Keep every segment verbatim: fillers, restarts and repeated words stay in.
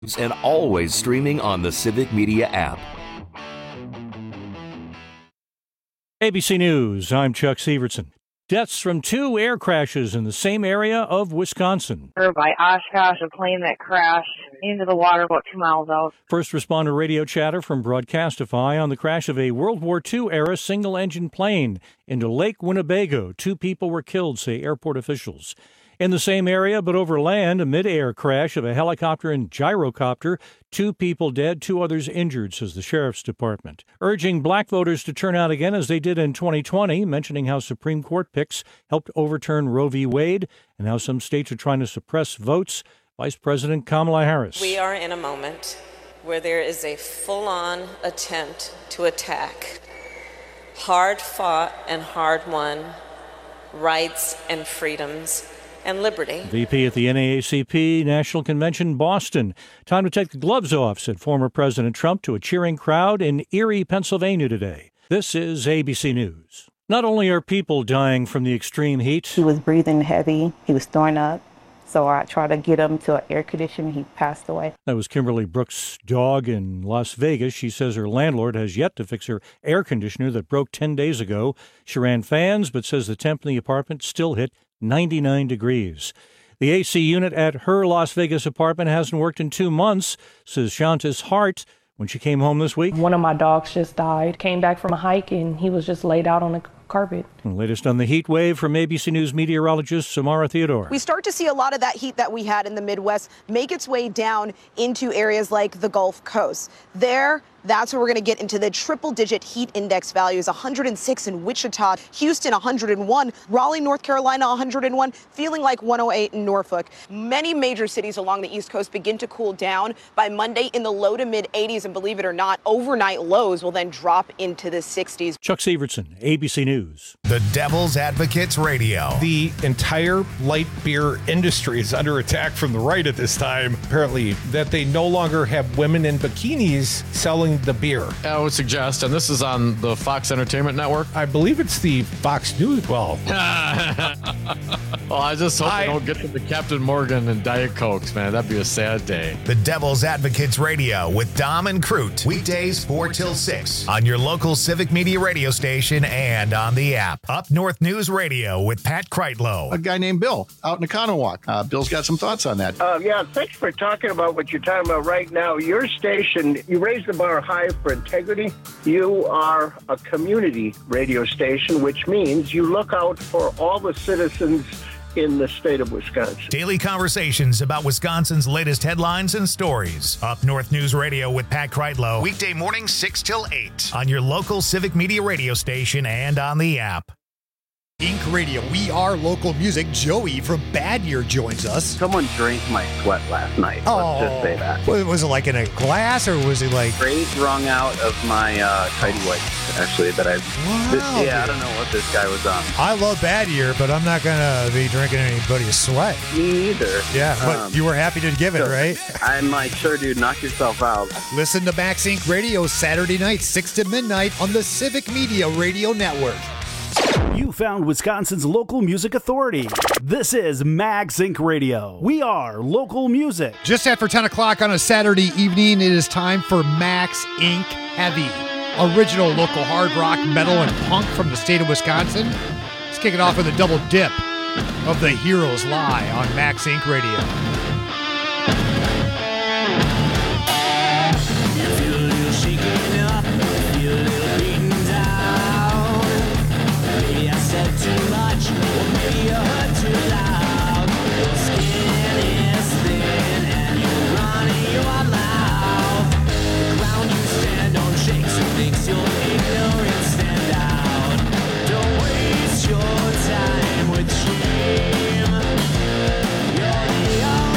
and always streaming on the Civic Media app. A B C News, I'm Chuck Severson. Deaths from two air crashes in the same area of Wisconsin. By Oshkosh, a plane that crashed into the water about two miles out. First responder radio chatter from Broadcastify on the crash of a World War Two era single-engine plane into Lake Winnebago. Two people were killed, say airport officials. In the same area, but over land, a mid-air crash of a helicopter and gyrocopter. Two people dead, two others injured, says the Sheriff's Department. Urging black voters to turn out again as they did in twenty twenty, mentioning how Supreme Court picks helped overturn Roe v. Wade and how some states are trying to suppress votes. Vice President Kamala Harris. We are in a moment where there is a full-on attempt to attack hard-fought and hard-won rights and freedoms and liberty. V P at the N double A C P National Convention, Boston. Time to take the gloves off, said former President Trump to a cheering crowd in Erie, Pennsylvania today. This is A B C News. Not only are people dying from the extreme heat. He was breathing heavy. He was throwing up. So I tried to get him to an air conditioner. He passed away. That was Kimberly Brooks' dog in Las Vegas. She says her landlord has yet to fix her air conditioner that broke ten days ago. She ran fans, but says the temp in the apartment still hit ninety-nine degrees. The A C unit at her Las Vegas apartment hasn't worked in two months, says Shanta's Hart when she came home this week. One of my dogs just died. Came back from a hike and he was just laid out on the carpet. And latest on the heat wave from A B C News meteorologist Samara Theodore. We start to see a lot of that heat that we had in the Midwest make its way down into areas like the Gulf Coast. There, that's where we're going to get into the triple-digit heat index values, one hundred six in Wichita, Houston one hundred one, Raleigh, North Carolina one hundred one, feeling like one oh eight in Norfolk. Many major cities along the East Coast begin to cool down by Monday in the low to mid eighties, and believe it or not, overnight lows will then drop into the sixties. Chuck Severson, A B C News. The Devil's Advocates Radio. The entire light beer industry is under attack from the right at this time, apparently, that they no longer have women in bikinis selling the beer. I would suggest, and this is on the Fox Entertainment Network. I believe it's the Fox News. Well, well, I just hope I, they don't get to the Captain Morgan and Diet Cokes, man. That'd be a sad day. The Devil's Advocates Radio with Dom and Crute. Weekdays four till six on your local Civic Media radio station and on the app. Up North News Radio with Pat Kreitlow. A guy named Bill out in Economowoc. Uh, Bill's got some thoughts on that. Uh, yeah, thanks for talking about what you're talking about right now. Your station, you raise the bar high for integrity. You are a community radio station, which means you look out for all the citizens in the state of Wisconsin. Daily conversations about Wisconsin's latest headlines and stories. Up North News Radio with Pat Kreitlow. Weekday mornings six till eight on your local Civic Media radio station and on the app. Ink Radio, we are local music. Joey from Bad Year joins us. Someone drank my sweat last night. Oh, let's just say that. Was it like in a glass, or was it like straight wrung out of my uh, tidy whites? Actually, that I. Wow, this, yeah, dude. I don't know what this guy was on. I love Bad Year, but I'm not gonna be drinking anybody's sweat. Me either. Yeah, but um, you were happy to give it, so right? I'm like, sure, dude, knock yourself out. Listen to Max Ink Radio Saturday night, six to midnight on the Civic Media Radio Network. You found Wisconsin's local music authority. This is Max Ink Radio. We are local music. Just after ten o'clock on a Saturday evening, it is time for Max Ink Heavy. Original local hard rock, metal, and punk from the state of Wisconsin. Let's kick it off with a double dip of The Heroes Lie on Max Ink Radio. Too much, or maybe you heard too loud. Your skin is thin and you're running your mouth. The ground you stand on shakes and makes your ignorance stand out. Don't waste your time with shame. You're the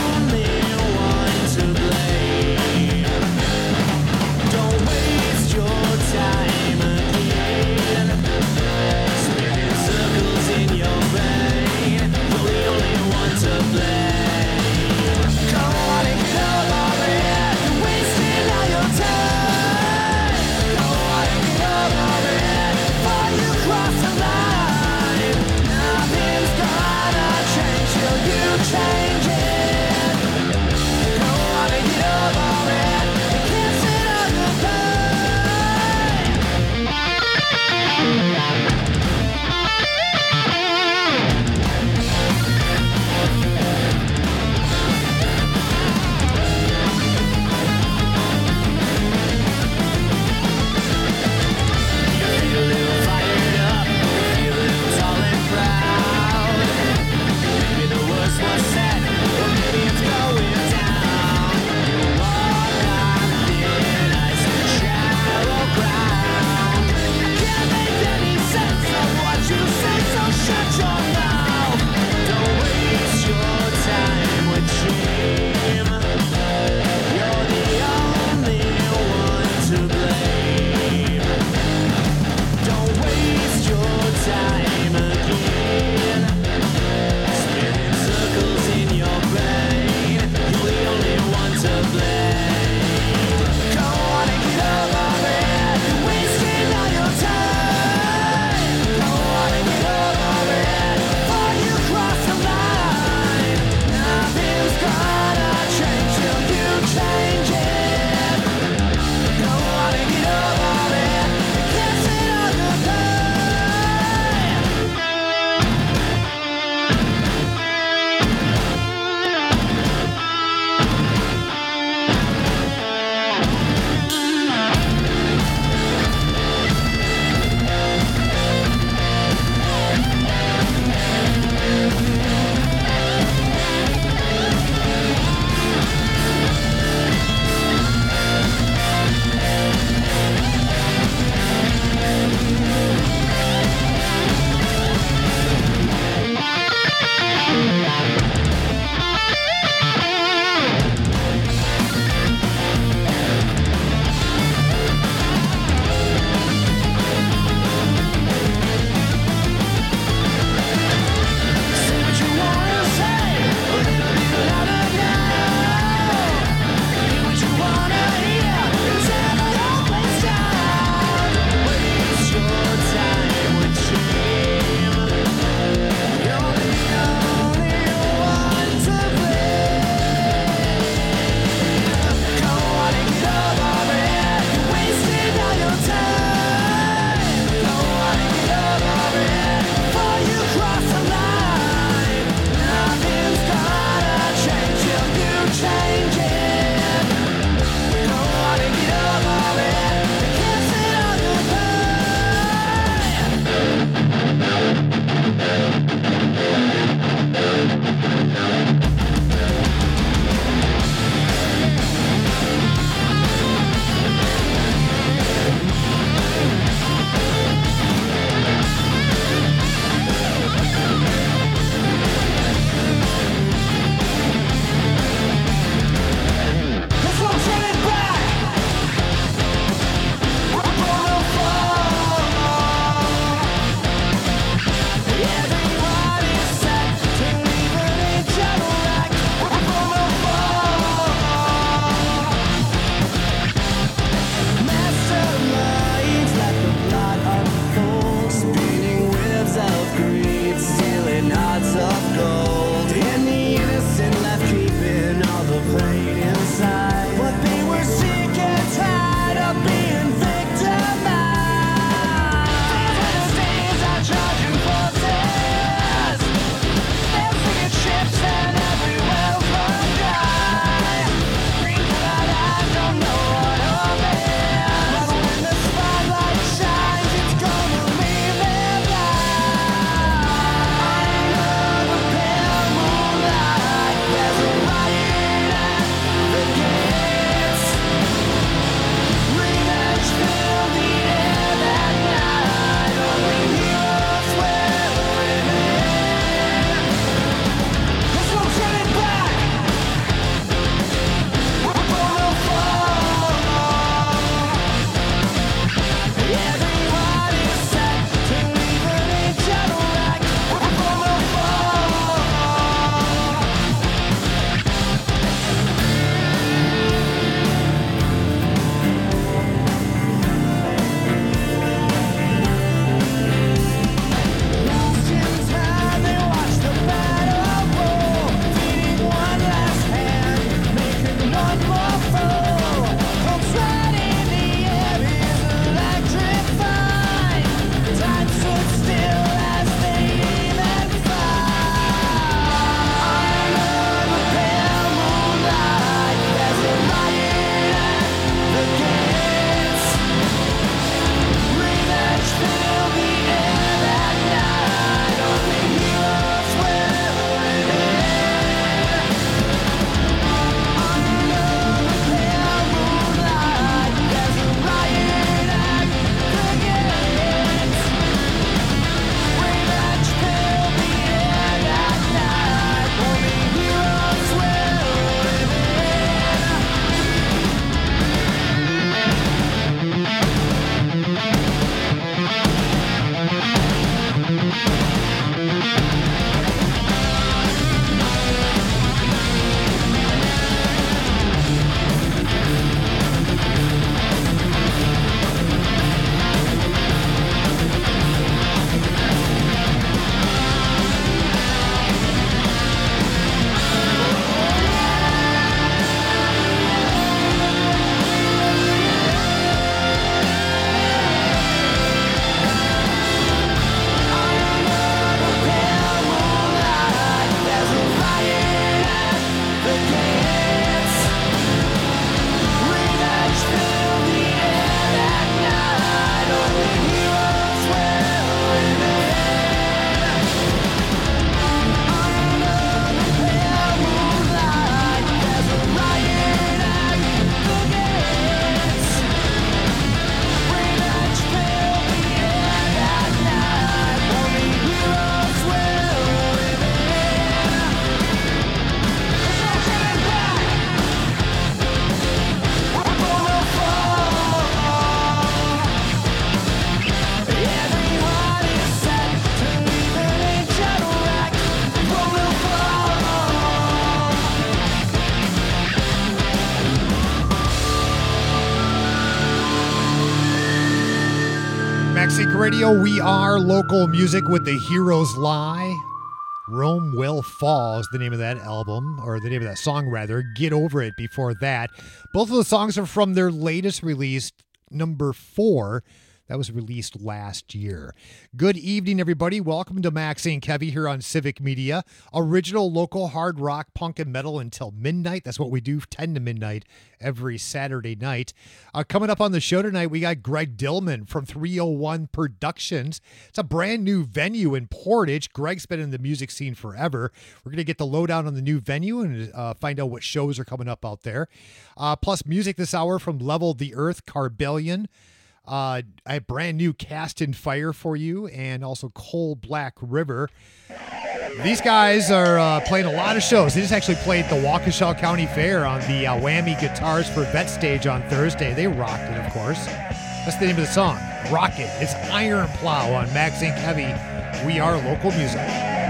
Max Inc Radio. We are local music with The Heroes Lie. Rome Will Fall is the name of that album, or the name of that song, rather. Get Over It before that. Both of the songs are from their latest release, number four. That was released last year. Good evening, everybody. Welcome to Max Incorporated. Heavy here on Civic Media. Original local hard rock, punk, and metal until midnight. That's what we do, ten to midnight every Saturday night. Uh, coming up on the show tonight, we got Greg Dillman from three oh one Productions. It's a brand new venue in Portage. Greg's been in the music scene forever. We're going to get the lowdown on the new venue and uh, find out what shows are coming up out there. Uh, plus music this hour from Level the Earth, Carbellion. Uh, I have brand new Cast in Fire for you, and also Coal Black River. These guys are uh, playing a lot of shows. They just actually played the Waukesha County Fair on the uh, Whammy Guitars for Vet stage on Thursday. They rocked it, of course. That's the name of the song, Rocket. It's Iron Plow on Max Inc Heavy. We are local music.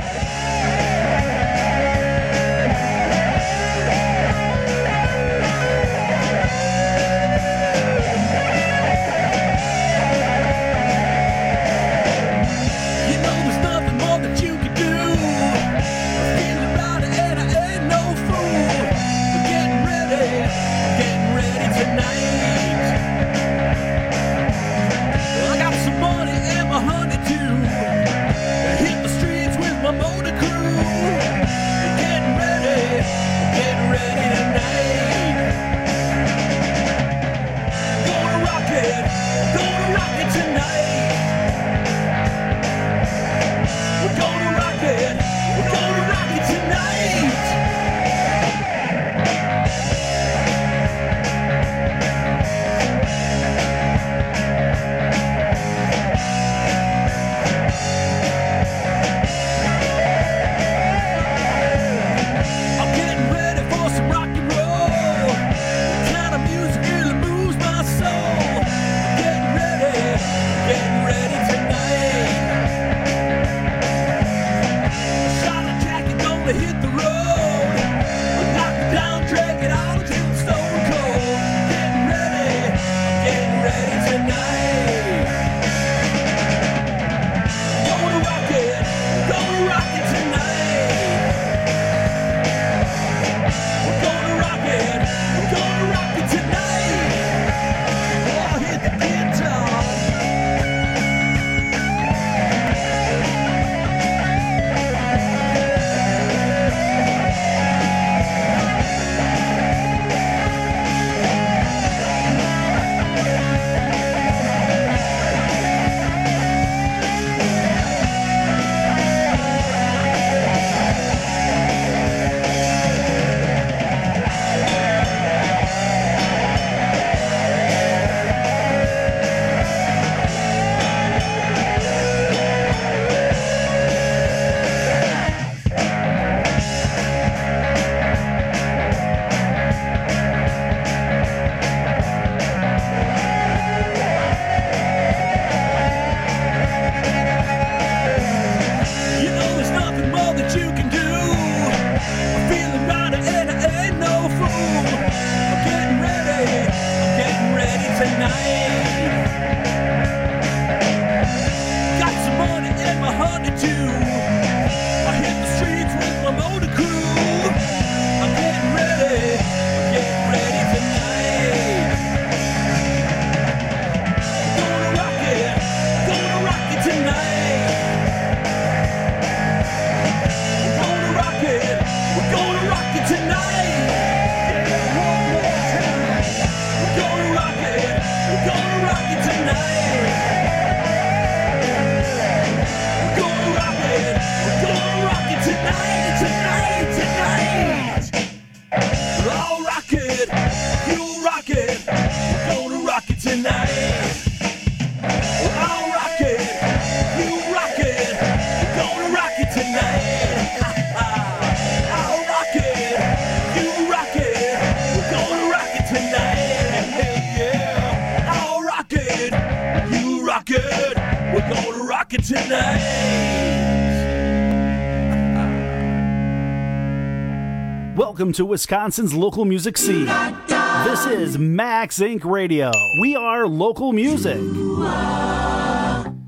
Welcome to Wisconsin's local music scene. This is Max Incorporated. Radio. We are local music.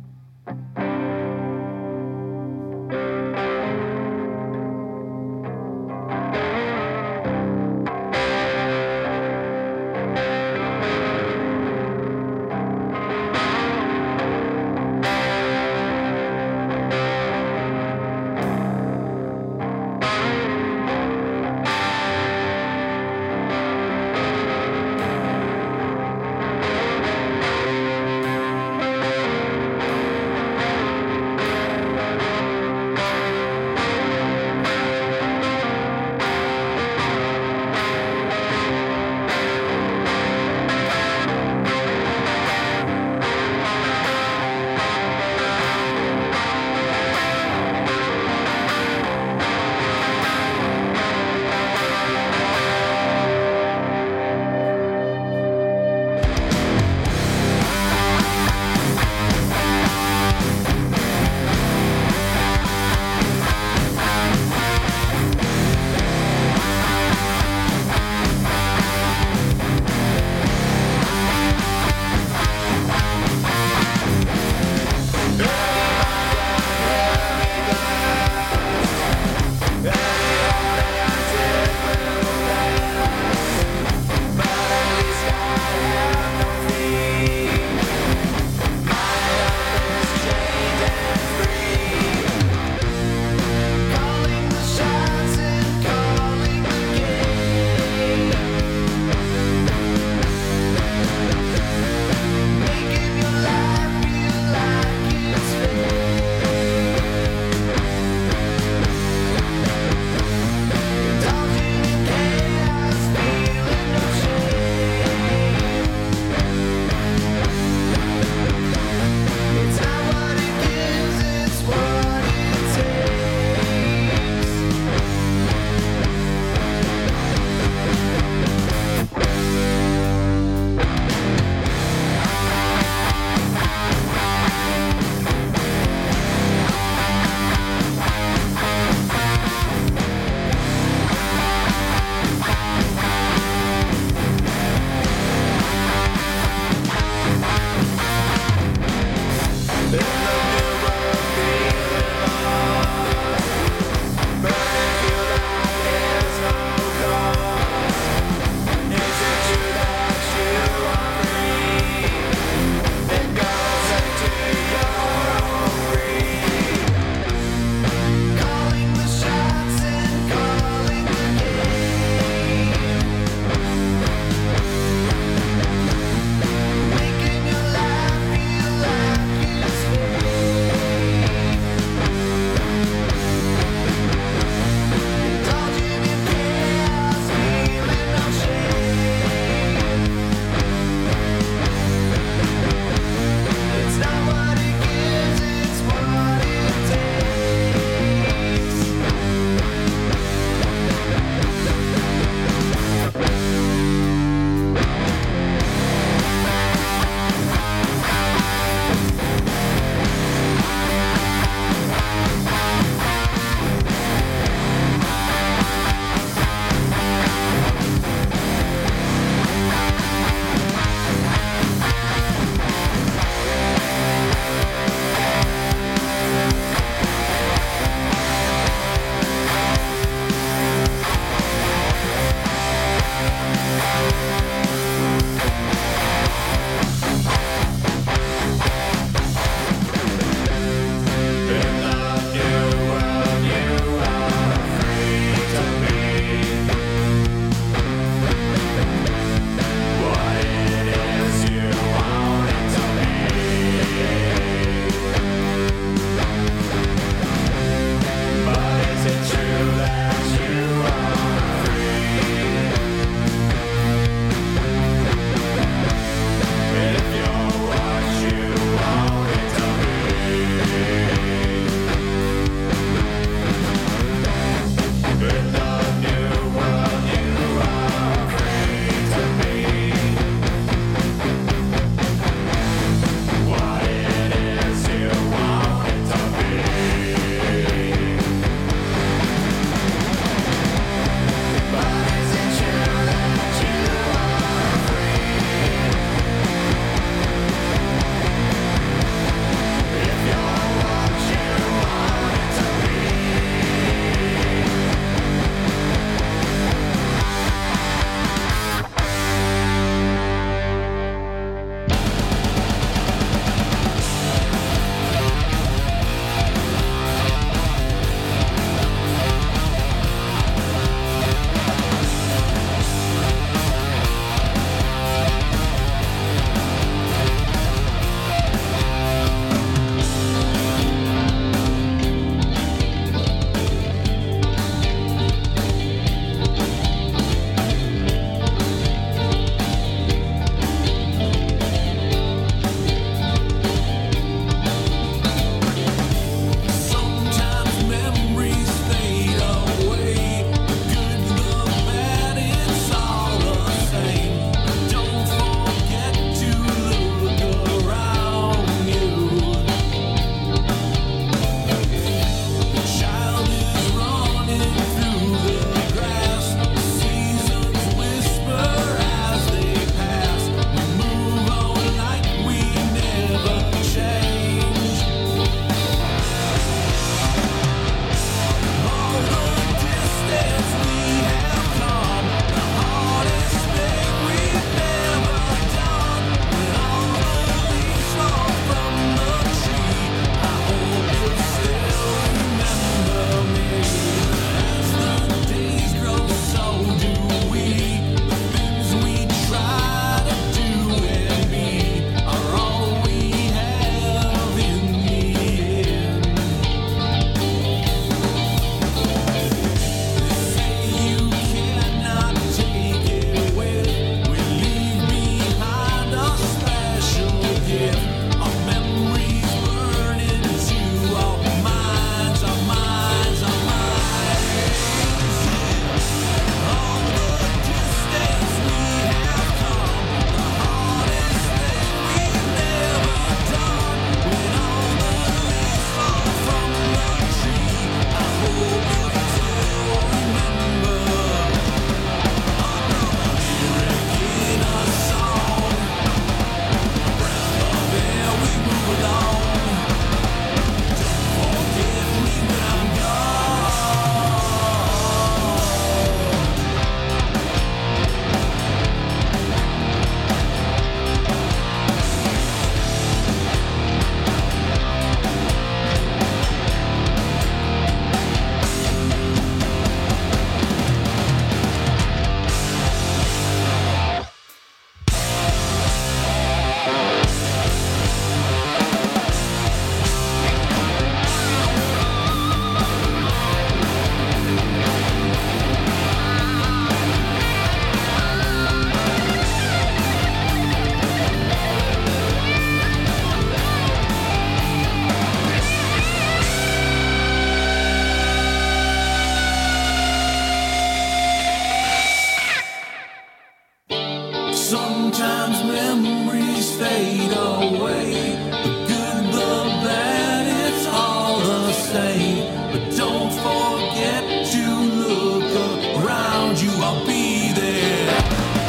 Sometimes memories fade away. The good, the bad, it's all the same. But don't forget to look around you, I'll be there.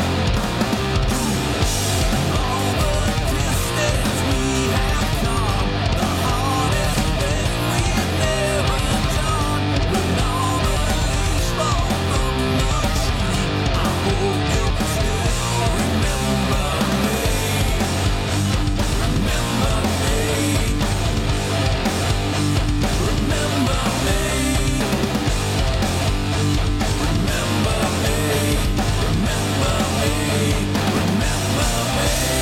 All the distance we have come, the hardest thing we've ever done. When all the leaves fall from the tree, I hope you'll still remember me. Remember me. Remember me. Remember me. Remember me. Remember me.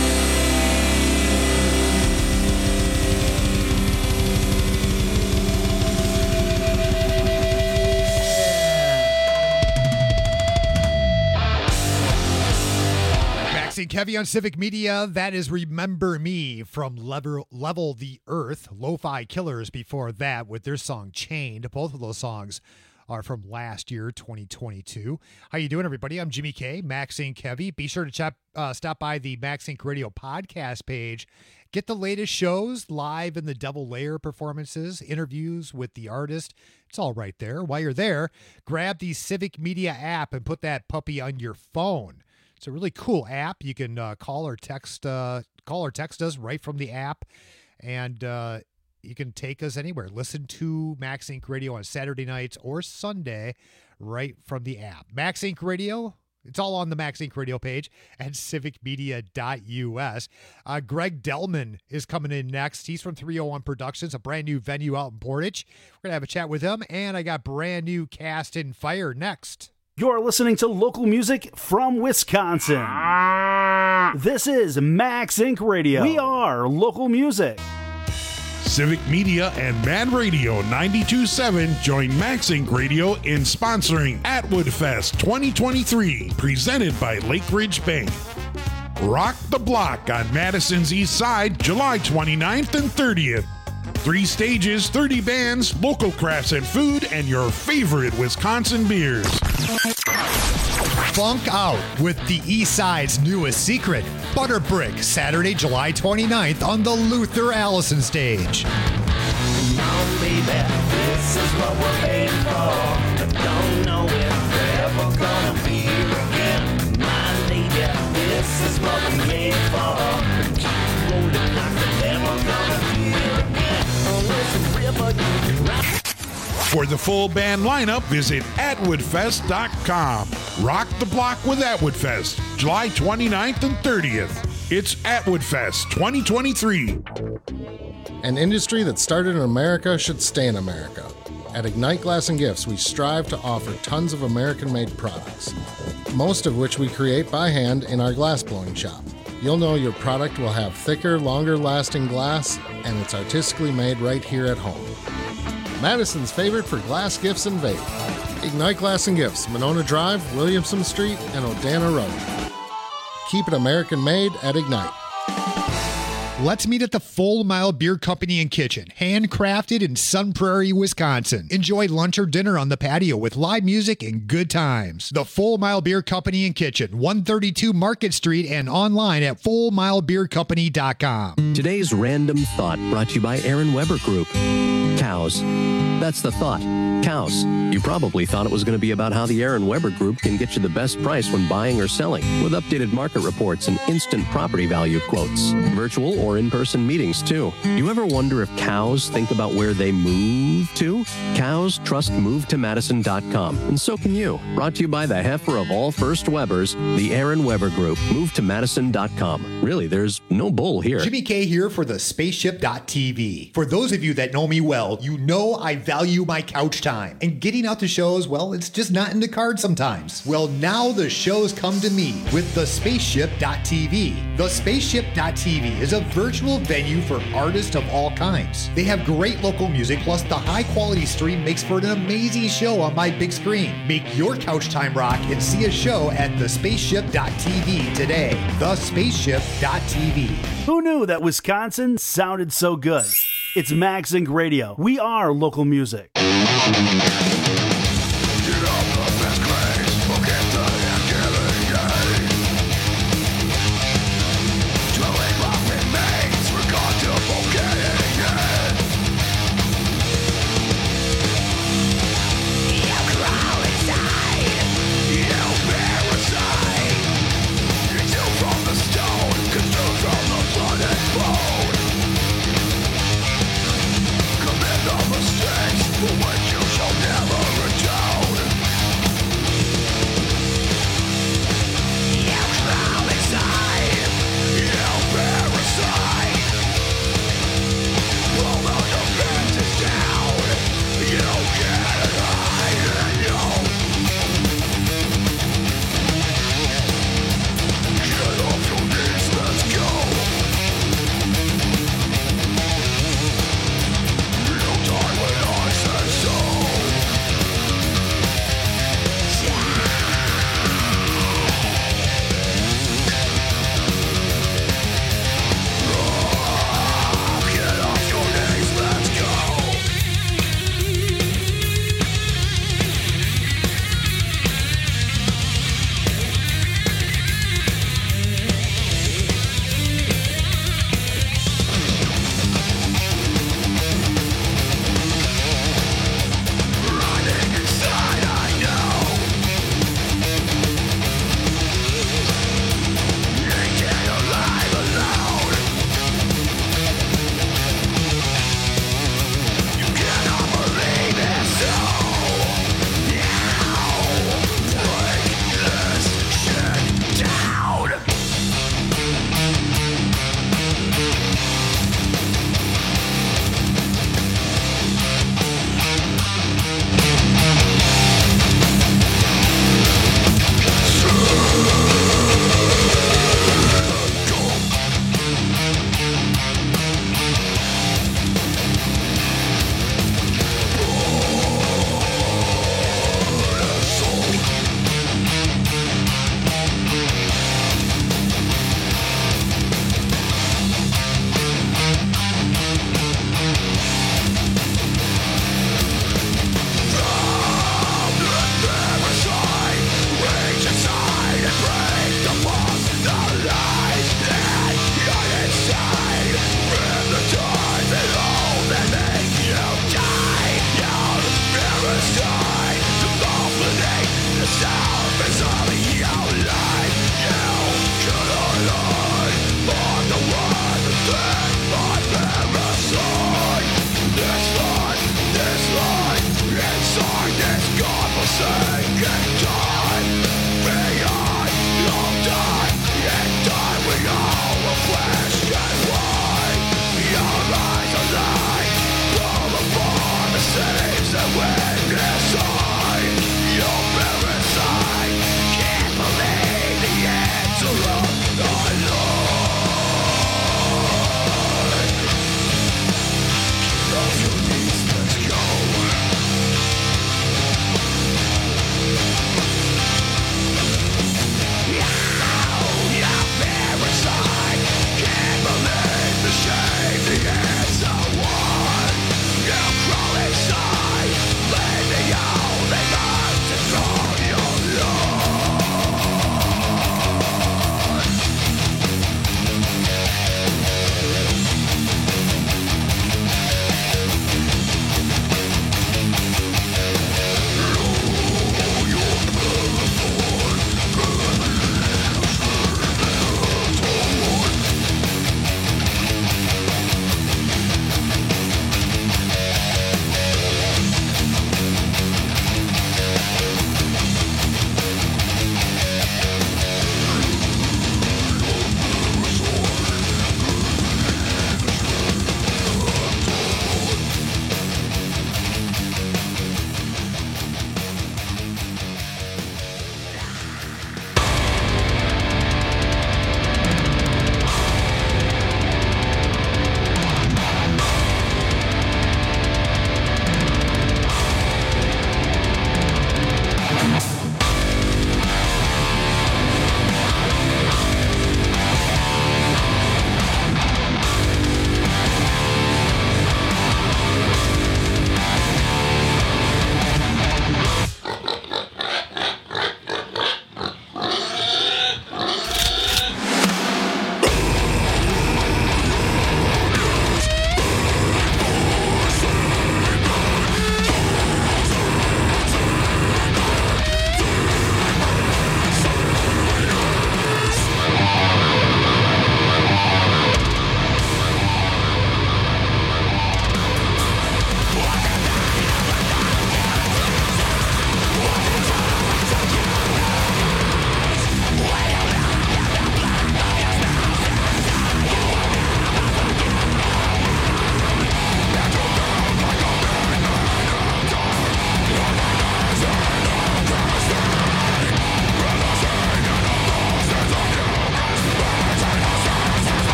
Maxine Kevy on Civic Media. That is Remember Me from Level, Level the Earth. Lo-Fi Killers before that with their song Chained. Both of those songs are from last year, twenty twenty-two. How you doing, everybody? I'm Jimmy K, Maxine Kevy. Be sure to chat, uh, stop by the Max Inc Radio podcast page. Get the latest shows, live in the Devil Lair performances, interviews with the artist. It's all right there. While you're there, grab the Civic Media app and put that puppy on your phone. It's a really cool app. You can uh, call or text, uh, call or text us right from the app, and uh, you can take us anywhere. Listen to Max Inc Radio on Saturday nights or Sunday right from the app. Max Inc Radio. It's all on the Max Inc Radio page at civic media dot U S. Uh, Greg Delman is coming in next. He's from three oh one Productions, a brand new venue out in Portage. We're going to have a chat with him, and I got brand new Cast and Fire next. You're listening to local music from Wisconsin. This is Max Inc Radio. We are local music. Civic Media and Mad Radio ninety-two point seven join Max Inc Radio in sponsoring Atwood Fest twenty twenty-three, presented by Lake Ridge Bank. Rock the Block on Madison's East Side, July twenty-ninth and thirtieth. Three stages, thirty bands, local crafts and food, and your favorite Wisconsin beers. Funk out with the East Side's newest secret, Butter Brick, Saturday, July twenty-ninth on the Luther Allison stage. Come on, baby, this is what we're made for. But don't know if we're ever gonna be here again. My lady, this is what we're made for. Keep rolling like we're never gonna be here again. Unless the river you can ride. For the full band lineup, visit atwood fest dot com. Rock the Block with Atwood Fest, July twenty-ninth and thirtieth. It's Atwood Fest twenty twenty-three. An industry that started in America should stay in America. At Ignite Glass and Gifts, we strive to offer tons of American-made products, most of which we create by hand in our glass blowing shop. You'll know your product will have thicker, longer-lasting glass, and it's artistically made right here at home. Madison's favorite for glass gifts and vape. Ignite Glass and Gifts, Monona Drive, Williamson Street, and Odana Road. Keep it American made at Ignite. Let's meet at the Full Mile Beer Company and Kitchen, handcrafted in Sun Prairie, Wisconsin. Enjoy lunch or dinner on the patio with live music and good times. The Full Mile Beer Company and Kitchen, one thirty-two Market Street, and online at full mile beer company dot com. Today's Random Thought brought to you by Aaron Weber Group. Cows. That's the thought. Cows. You probably thought it was going to be about how the Aaron Weber Group can get you the best price when buying or selling, with updated market reports and instant property value quotes. Virtual or in-person meetings, too. You ever wonder if cows think about where they move to? Cows trust move to madison dot com, and so can you. Brought to you by the heifer of all First Webers, the Aaron Weber Group. move to madison dot com. Really, there's no bull here. Jimmy K here for the spaceship dot t v. For those of you that know me well, you know I value my couch time. And getting out to shows, well, it's just not in the cards sometimes. Well, now the shows come to me with the spaceship dot t v. The spaceship dot t v is a virtual venue for artists of all kinds. They have great local music, plus the high-quality stream makes for an amazing show on my big screen. Make your couch time rock and see a show at the spaceship dot t v today. the spaceship dot t v. Who knew that Wisconsin sounded so good? It's Max Inc Radio. We are local music.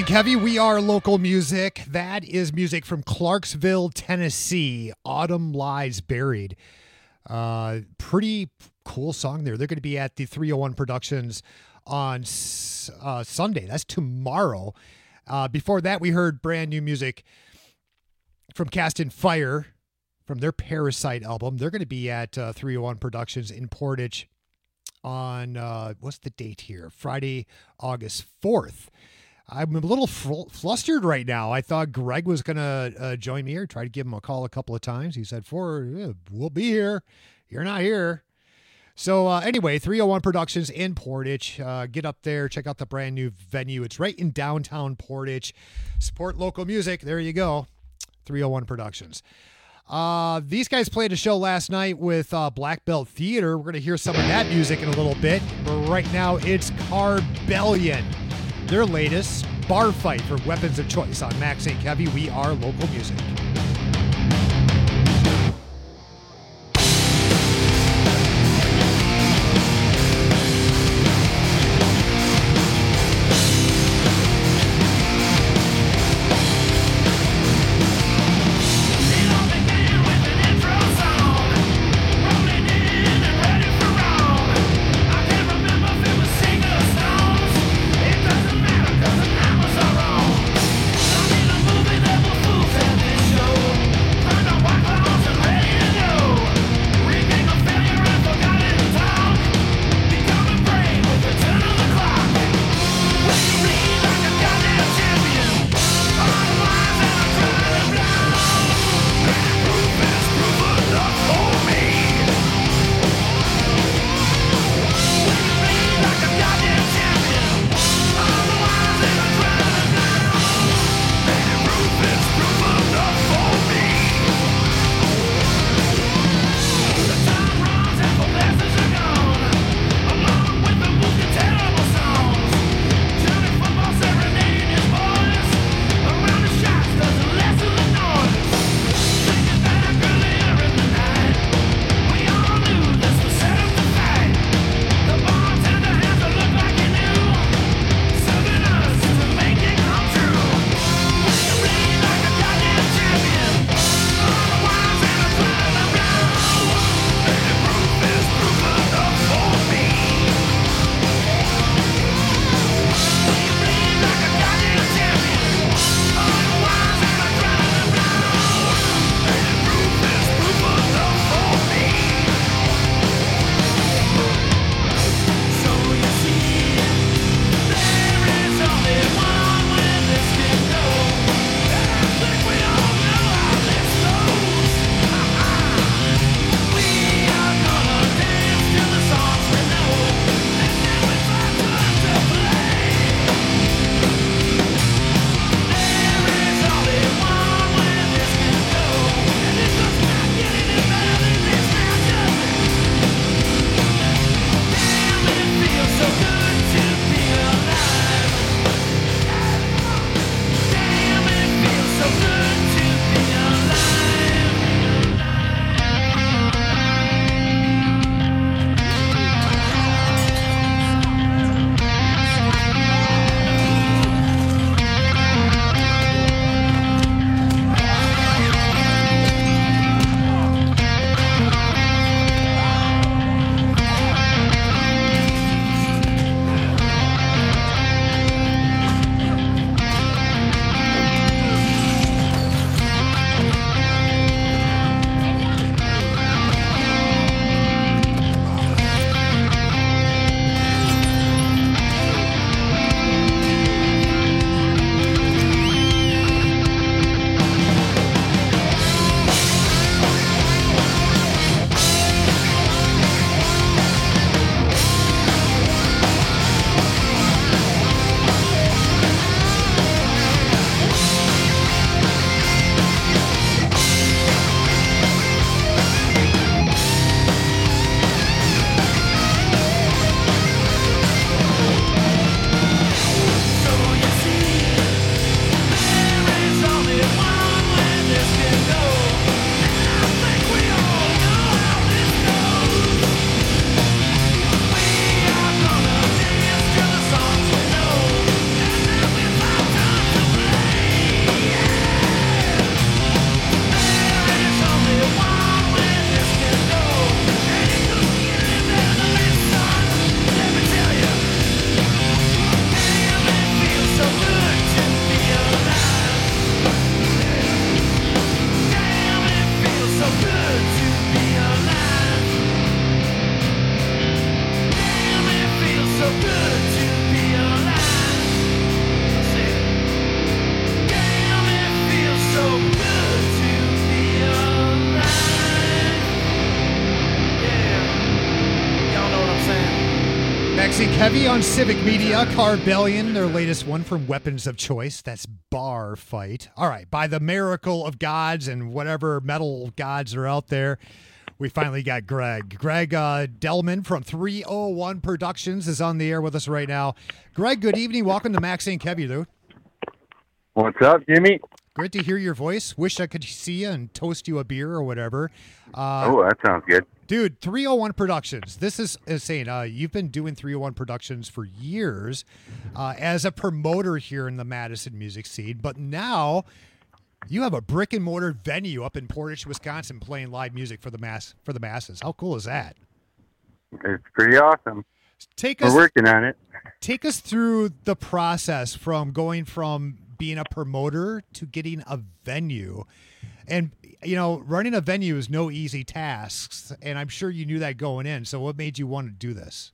Heavy. We are local music. That is music from Clarksville, Tennessee. Autumn Lies Buried. Uh, pretty cool song there. They're going to be at the three oh one Productions on uh, Sunday. That's tomorrow. Uh, before that, we heard brand new music from Cast in Fire from their Parasite album. They're going to be at uh, three oh one Productions in Portage on, uh, what's the date here? Friday, August fourth. I'm a little fl- flustered right now. I thought Greg was going to uh, join me here. Tried to give him a call a couple of times. He said, "Four, yeah, we'll be here. You're not here." So uh, anyway, three oh one Productions in Portage. Uh, get up there. Check out the brand new venue. It's right in downtown Portage. Support local music. There you go. three oh one Productions. Uh, these guys played a show last night with uh, Black Belt Theater. We're going to hear some of that music in a little bit. But right now, it's Carbellion. Their latest, Bar Fight for Weapons of Choice on Max Inc Heavy. We are local music. Show Heavy on Civic Media, Carbellion, their latest one from Weapons of Choice. That's Bar Fight. All right, by the miracle of gods and whatever metal gods are out there, we finally got Greg. Greg uh, Delman from three oh one Productions is on the air with us right now. Greg, good evening. Welcome to Max Inc Heavy, dude. What's up, Jimmy? Great to hear your voice. Wish I could see you and toast you a beer or whatever. Uh, oh, that sounds good. Dude, three oh one Productions. This is insane. Uh, you've been doing three oh one Productions for years uh, as a promoter here in the Madison music scene, but now you have a brick and mortar venue up in Portage, Wisconsin, playing live music for the mass for the masses. How cool is that? It's pretty awesome. Take We're us, working on it. Take us through the process from going from being a promoter to getting a venue. And, you know, running a venue is no easy task, and I'm sure you knew that going in. So what made you want to do this?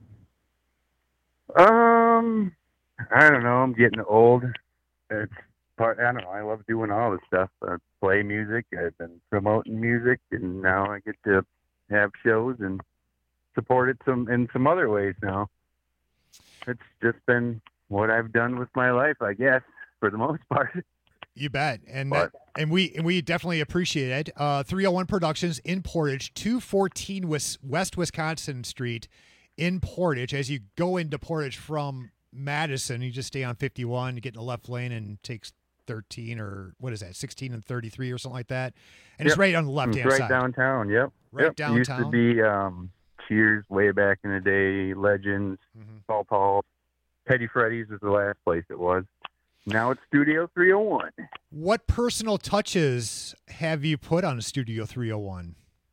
Um, I don't know. I'm getting old. It's part. I don't know. I love doing all this stuff. I play music. I've been promoting music, and now I get to have shows and support it some in some other ways now. It's just been what I've done with my life, I guess, for the most part. You bet, and that, and we and we definitely appreciate it. Uh, three oh one Productions in Portage, two fourteen West, West Wisconsin Street in Portage. As you go into Portage from Madison, you just stay on fifty-one, you get in the left lane, and takes thirteen or what is that, sixteen and thirty-three or something like that. And Yep. it's right on the left hand right side. downtown. Yep, Right yep. downtown. Used to be um, Cheers way back in the day. Legends, Mm-hmm. Paul Paul, Teddy Freddy's was the last place it was. Now it's Studio three oh one. What personal touches have you put on Studio three oh one?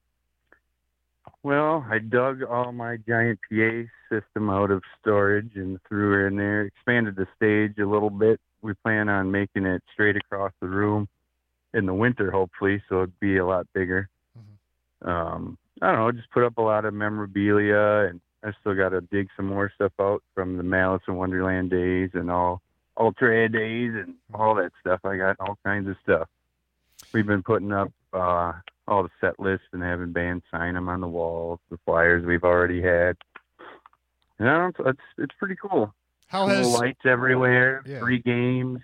Well, I dug all my giant P A system out of storage and threw it in there, expanded the stage a little bit. We plan on making it straight across the room in the winter, hopefully, so it'd be a lot bigger. Mm-hmm. Um, I don't know, just put up a lot of memorabilia, and I still got to dig some more stuff out from the Malice in Wonderland days and all Ultra days and all that stuff. I got all kinds of stuff. We've been putting up uh, all the set lists and having bands sign them on the walls, the flyers we've already had. And I don't, it's it's pretty cool. How cool has lights everywhere, Yeah. free games.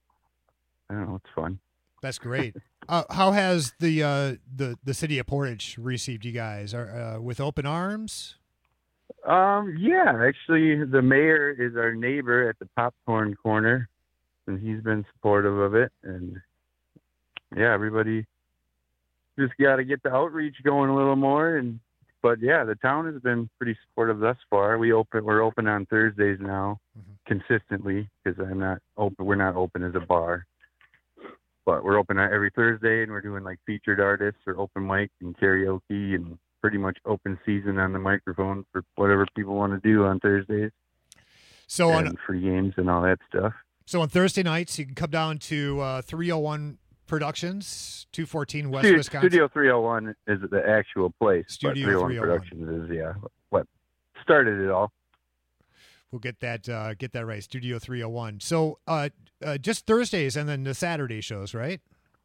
I don't know, it's fun. That's great. uh, how has the uh, the the city of Portage received you guys? Are uh, with open arms? Um, yeah, actually, the mayor is our neighbor at the Popcorn Corner, and he's been supportive of it. And yeah, everybody just got to get the outreach going a little more. And but yeah, the town has been pretty supportive thus far. We open, we're open on Thursdays now, consistently, because I'm not open. We're not open as a bar, but we're open every Thursday, and we're doing like featured artists or open mic and karaoke and pretty much open season on the microphone for whatever people want to do on Thursdays. So and on free games and all that stuff. so on Thursday nights, you can come down to uh, three oh one Productions, two fourteen West Studio, Wisconsin. Studio three oh one is the actual place. Studio but three oh one three oh one. Productions is yeah what started it all. We'll get that uh, get that right. Studio three oh one. So uh, uh, just Thursdays and then the Saturday shows, right?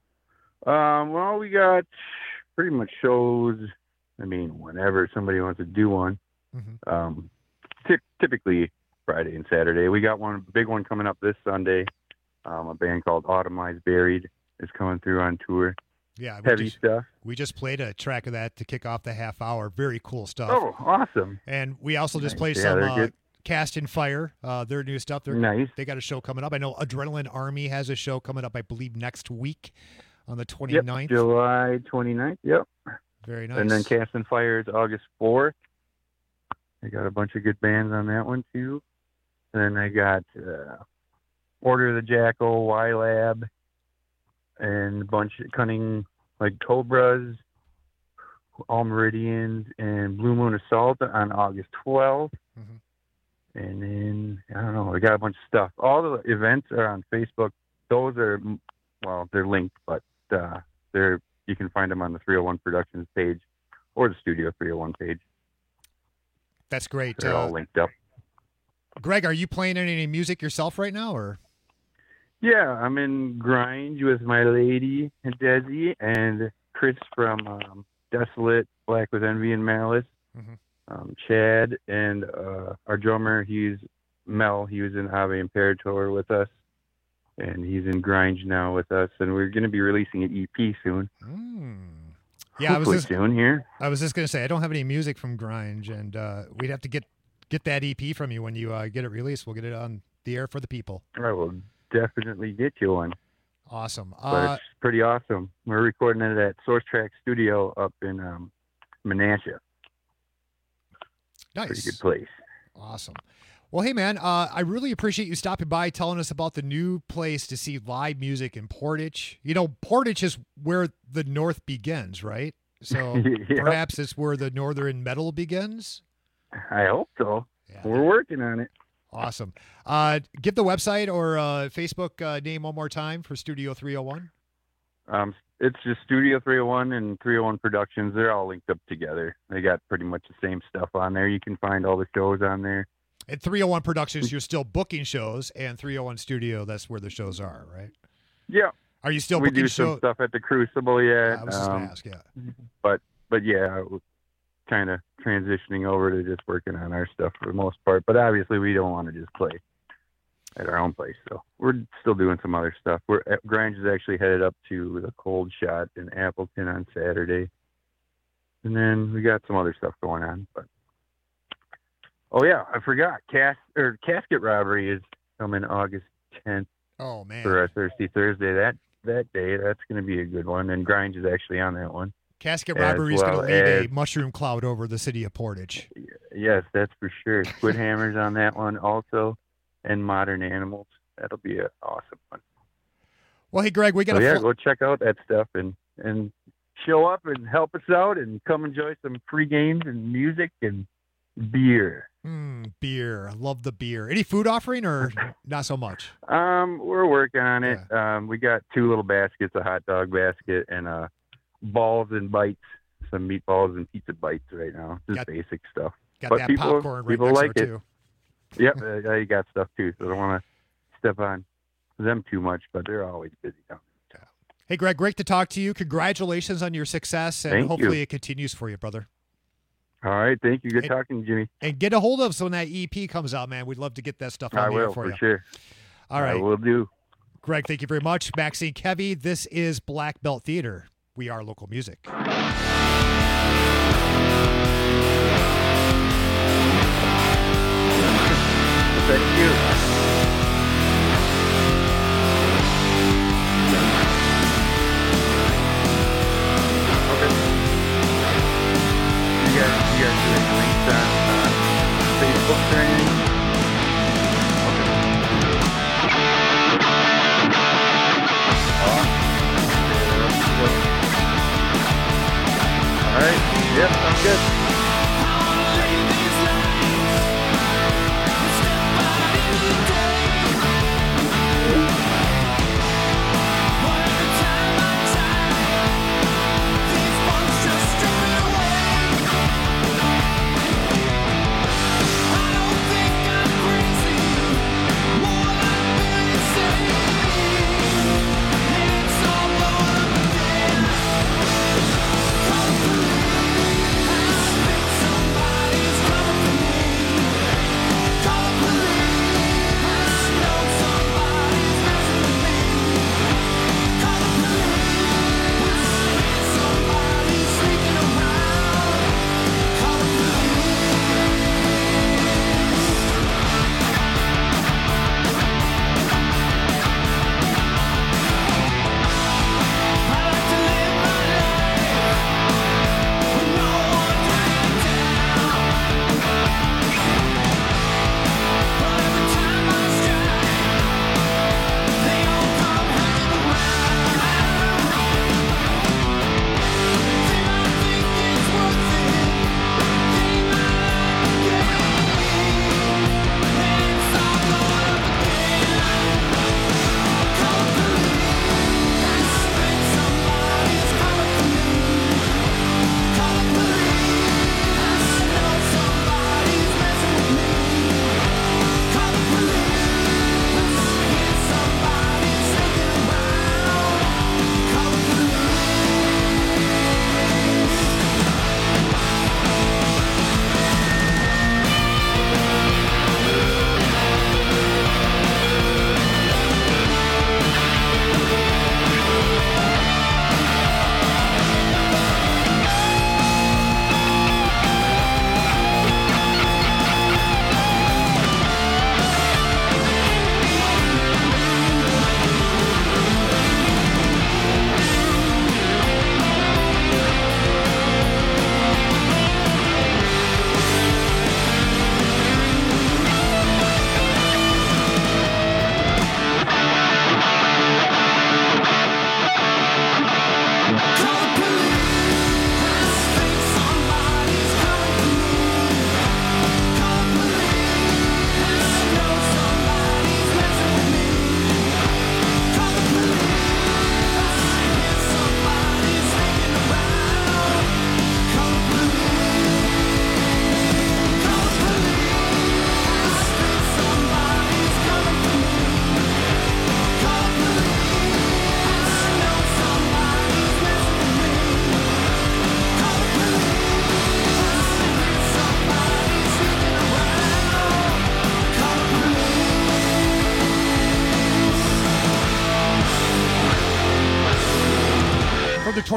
Um, well, we got pretty much shows. I mean, whenever somebody wants to do one. Mm-hmm. Um, ty- typically Friday and Saturday. We got one big one coming up this Sunday. Um, a band called Autumn Lies Buried is coming through on tour. Yeah, we heavy just, stuff. We just played a track of that to kick off the half hour. Very cool stuff. Oh, awesome! And we also just Nice. played Yeah, some they're uh, good. Cast in Fire. Uh, their new stuff. They're, Nice. They got a show coming up. I know Adrenaline Army has a show coming up. I believe next week on the Yep, twenty-ninth. July twenty-ninth. Yep. Very nice. And then Cast and Fire is August fourth. I got a bunch of good bands on that one too. And then I got uh, Order of the Jackal, Y Lab, and a bunch of Cunning, like Cobras, All Meridians, and Blue Moon Assault on August twelfth. Mm-hmm. And then, I don't know, I got a bunch of stuff. All the events are on Facebook. Those are, well, they're linked, but uh, they're you can find them on the three oh one Productions page or the Studio three oh one page. That's great. They're Uh, all linked up. Greg, are you playing any music yourself right now, or? Yeah, I'm in Gringe with my lady, Desi, and Chris from um, Desolate, Black with Envy and Malice. Mhm. um, Chad, and uh, our drummer, he's Mel. He was in Ave Imperator with us, and he's in Gringe now with us, and we're going to be releasing an E P soon. Mm. Yeah, Hopefully I was just, soon here. I was just going to say, I don't have any music from Gringe, and uh, we'd have to get, get that E P from you when you uh, get it released. We'll get it on the air for the people. I will definitely get you one. Awesome. But Uh, it's pretty awesome. We're recording it at Source Track Studio up in um, Menasha. nice. Pretty good place. Awesome. Well, hey, man, uh, I really appreciate you stopping by, telling us about the new place to see live music in Portage. You know, Portage is where the North begins, right? So Yep. perhaps it's where the Northern metal begins? I hope so. We're working on it. Awesome. Uh, give the website or uh, Facebook uh, name one more time for Studio three oh one. Um, it's just Studio three oh one and three oh one Productions. They're all linked up together. They got pretty much the same stuff on there. You can find all the shows on there. At three oh one Productions, you're still booking shows, and three oh one Studio, that's where the shows are, right? Yeah. Are you still we booking do some shows? stuff at the Crucible yet. I was just um, gonna ask, yeah. But but yeah, we're kind of transitioning over to just working on our stuff for the most part. But obviously, we don't want to just play at our own place, so we're still doing some other stuff. We're Gringe is actually headed up to the Cold Shot in Appleton on Saturday, and then we got some other stuff going on. But oh yeah, I forgot. Cas or Casket Robbery is coming August tenth. Oh man, for our Thirsty Thursday. That that day, that's going to be a good one. And Gringe is actually on that one. Casket As Robbery is well going to leave as- a mushroom cloud over the city of Portage. Yes, that's for sure. Squid Hammer's on that one also, and Modern Animals. That'll be an awesome one. Well, hey, Greg, we got So to yeah, go check out that stuff and and show up and help us out and come enjoy some free games and music and beer. Mm, beer. Love the beer. Any food offering or not so much? Um, we're working on it. Um, we got two little baskets, a hot dog basket and uh balls and bites, some meatballs and pizza bites right now. Just Got- basic stuff. got but that people, popcorn right people next like there, it. too. Yep, uh, you got stuff too, so I don't want to step on them too much, but they're always busy down there. Hey, Greg, great to talk to you. Congratulations on your success, and Thank hopefully you. it continues for you, brother. All right, thank you. Good And- talking, Jimmy. And get a hold of us when that E P comes out, man. We'd love to get that stuff on I the air will, for for you. sure. All right. I will do. Greg, thank you very much. Maxine Kevy, this is Black Belt Theater. We are local music. Thank you. You guys, you guys doing links on uh, Facebook or anything? All right. Yep, sounds good.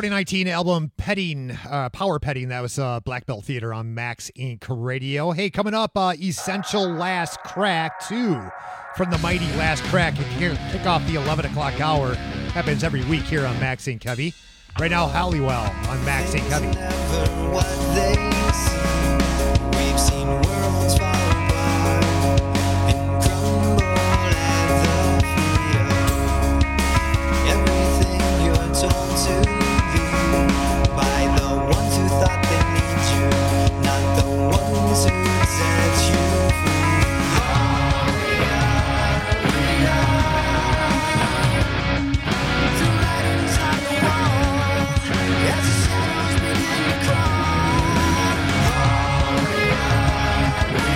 twenty nineteen album Petting, uh, Power Petting. That was uh, Black Belt Theater on Max Incorporated. Radio. Hey, coming up, uh, Essential Last Crack two from the mighty Last Crack. Kick kick off the eleven o'clock hour. Happens every week here on Max Inc. Heavy. Right now, Halliwell on Max Inc. Heavy. We've seen worlds fall apart and crumble at the feet of everything you're told to be by the ones who thought they need you, not the ones who set you free. Oh, we are, we are the writings on the wall as the shadows begin to crawl. Oh, we are, we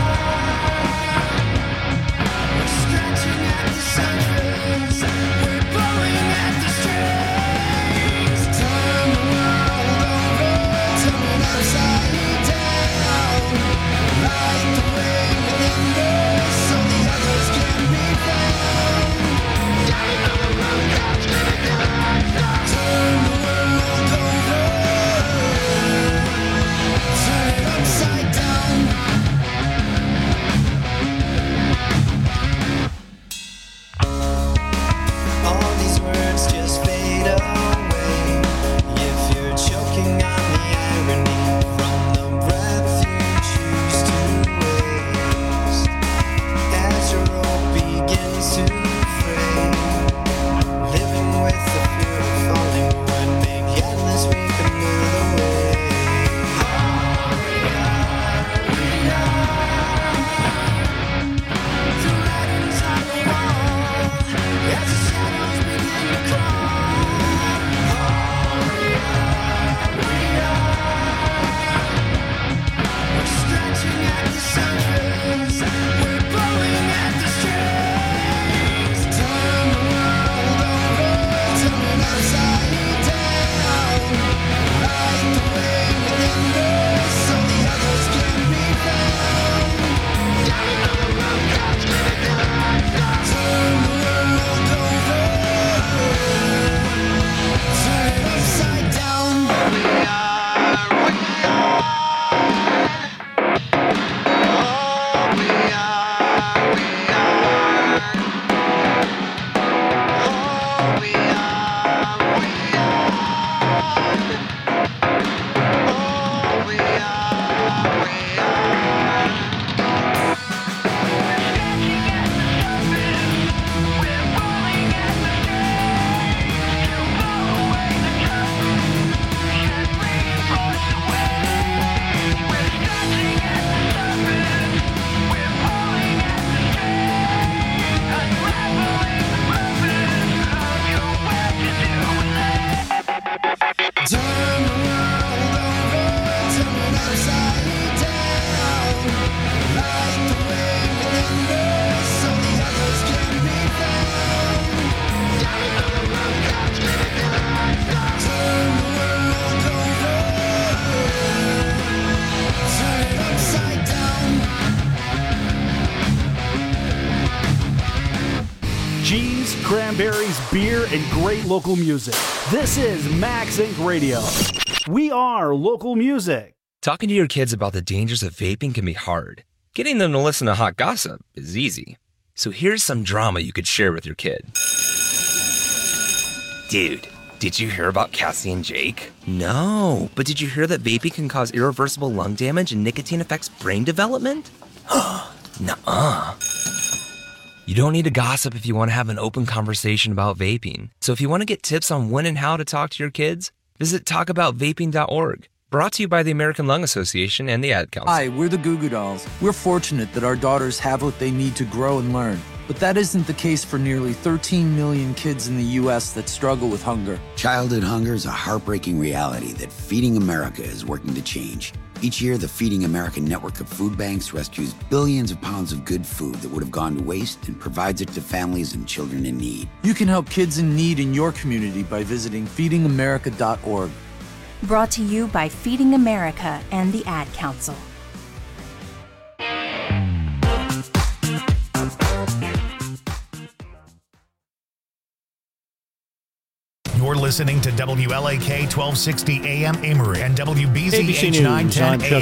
are. We're scratching at the surface, we're blowing at the strings. Turn the world over, turn it upside down. Light the way within us so the others can be found. Down on the road, God's gonna guide us. Turn the world over, turn it upside down. All these words just fade away if you're choking on the irony from the breath you choose to waste. As your rope begins to fray, living with the fear of falling would make endless we can move away. Oh, we are, we are the writings on the wall as the shadows begin to crawl. Oh, we are, we are. We're scratching at the surface, we're blowing at the strings. Turn the world over, turn it upside down. Light the way within us so the others can be found. Down on the road, God's gonna guide us. Turn the world over, turn it upside down. We are, we are. Oh, we are, we are. Oh, we are, we are. Oh, we are, we are. Turn the world over, turn it upside down. Light the way within us so the others can be found. Down on the road, God's gonna guide us. Turn the world over, turn it upside down. Cheese, cranberries, beer, and great local music. This is Max Incorporated. Radio. We are local music. Talking to your kids about the dangers of vaping can be hard. Getting them to listen to hot gossip is easy. So here's some drama you could share with your kid. Dude, did you hear about Cassie and Jake? No, but did you hear that vaping can cause irreversible lung damage and nicotine affects brain development? Nuh-uh. You don't need to gossip if you want to have an open conversation about vaping. So if you want to get tips on when and how to talk to your kids, visit talk about vaping dot org. Brought to you by the American Lung Association and the Ad Council. Hi, we're the Goo Goo Dolls. We're fortunate that our daughters have what they need to grow and learn. But that isn't the case for nearly thirteen million kids in the U S that struggle with hunger. Childhood hunger is a heartbreaking reality that Feeding America is working to change. Each year, the Feeding America network of food banks rescues billions of pounds of good food that would have gone to waste and provides it to families and children in need. You can help kids in need in your community by visiting feeding america dot org. Brought to you by Feeding America and the Ad Council. You're listening to W L A K twelve sixty A M Amory and W B Z A B C H News, nine ten I'm A M